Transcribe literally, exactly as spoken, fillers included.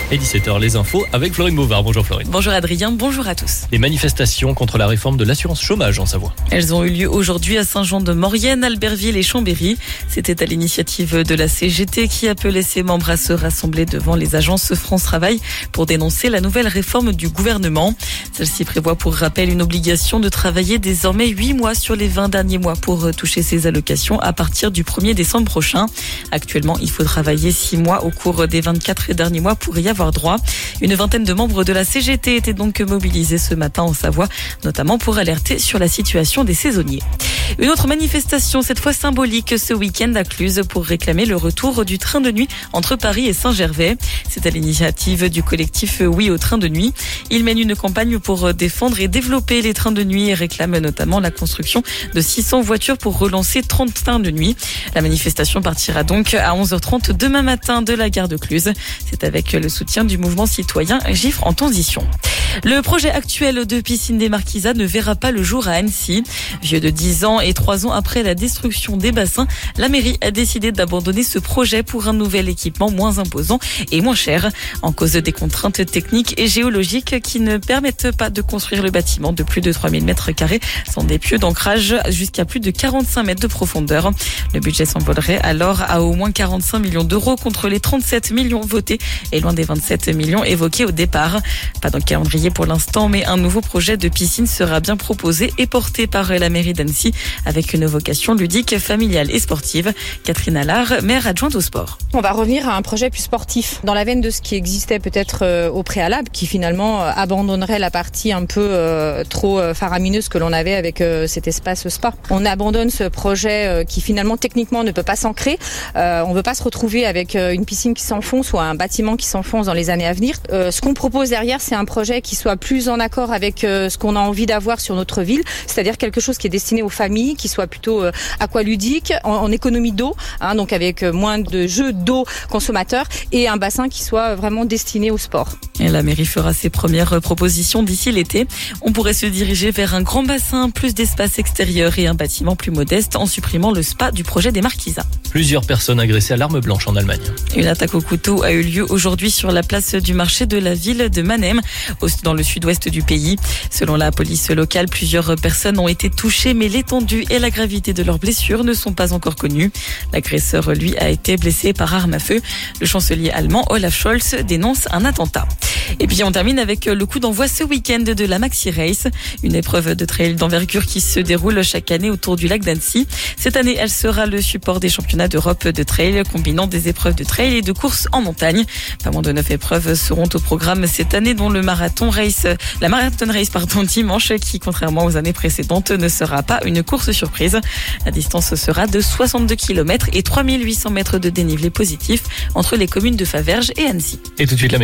Et dix-sept heures, les infos avec Florine Beauvard. Bonjour Florine. Bonjour Adrien, bonjour à tous. Les manifestations contre la réforme de l'assurance chômage en Savoie. Elles ont eu lieu aujourd'hui à Saint-Jean-de-Maurienne, Albertville et Chambéry. C'était à l'initiative de la C G T qui appelait ses membres à se rassembler devant les agences France Travail pour dénoncer la nouvelle réforme du gouvernement. Celle-ci prévoit pour rappel une obligation de travailler désormais huit mois sur les vingt derniers mois pour toucher ses allocations à partir du premier décembre prochain. Actuellement, il faut travailler six mois au cours des vingt-quatre derniers mois pour y avoir droit. Une vingtaine de membres de la C G T étaient donc mobilisés ce matin en Savoie, notamment pour alerter sur la situation des saisonniers. Une autre manifestation, cette fois symbolique, ce week-end à Cluses pour réclamer le retour du train de nuit entre Paris et Saint-Gervais. C'est à l'initiative du collectif Oui au train de nuit. Il mène une campagne pour défendre et développer les trains de nuit et réclame notamment la construction de six cents voitures pour relancer trente trains de nuit. La manifestation partira donc à onze heures trente demain matin de la gare de Cluses. C'est avec le soutien du mouvement citoyen Gifre en transition. Le projet actuel de piscine des Marquisas ne verra pas le jour à Annecy. Vieux de dix ans et trois ans après la destruction des bassins, la mairie a décidé d'abandonner ce projet pour un nouvel équipement moins imposant et moins cher. En cause des contraintes techniques et géologiques qui ne permettent pas de construire le bâtiment de plus de trois mille mètres carrés sans des pieux d'ancrage jusqu'à plus de quarante-cinq mètres de profondeur. Le budget s'envolerait alors à au moins quarante-cinq millions d'euros contre les trente-sept millions votés et loin des vingt-sept millions évoqués au départ. Pas dans le calendrier pour l'instant, mais un nouveau projet de piscine sera bien proposé et porté par la mairie d'Annecy avec une vocation ludique, familiale et sportive. Catherine Allard, maire adjointe au sport. On va revenir à un projet plus sportif, dans la veine de ce qui existait peut-être au préalable, qui finalement abandonnerait la partie un peu euh, trop faramineuse que l'on avait avec euh, cet espace spa. On abandonne ce projet euh, qui finalement techniquement ne peut pas s'ancrer. Euh, on ne veut pas se retrouver avec euh, une piscine qui s'enfonce ou un bâtiment qui s'enfonce dans les années à venir. Euh, ce qu'on propose derrière, c'est un projet qui soit plus en accord avec euh, ce qu'on a envie d'avoir sur notre ville, c'est-à-dire quelque chose qui est destiné aux familles, qui soit plutôt euh, aqualudique, en, en économie d'eau, hein, donc avec euh, moins de jeux d'eau consommateurs et un bassin qui soit vraiment destiné au sport. Et la mairie fera ses premières propositions d'ici l'été. On pourrait se diriger vers un grand bassin, plus d'espace extérieur et un bâtiment plus modeste en supprimant le spa du projet des Marquisas. Plusieurs personnes agressées à l'arme blanche en Allemagne. Une attaque au couteau a eu lieu aujourd'hui sur la place du marché de la ville de Mannheim, dans le sud-ouest du pays. Selon la police locale, plusieurs personnes ont été touchées, mais l'étendue et la gravité de leurs blessures ne sont pas encore connues. L'agresseur, lui, a été blessé par arme à feu. Le chancelier allemand Olaf Scholz dénonce un attentat. Et puis on termine avec le coup d'envoi ce week-end de la Maxi Race, une épreuve de trail d'envergure qui se déroule chaque année autour du lac d'Annecy. Cette année, elle sera le support des championnats d'Europe de trail, combinant des épreuves de trail et de course en montagne. Pas moins de neuf épreuves seront au programme cette année, dont le marathon race, la marathon race pardon, dimanche, qui contrairement aux années précédentes ne sera pas une course surprise. La distance sera de soixante-deux kilomètres et trois mille huit cents mètres de dénivelé positif entre les communes de Faverges et Annecy. Et tout de suite la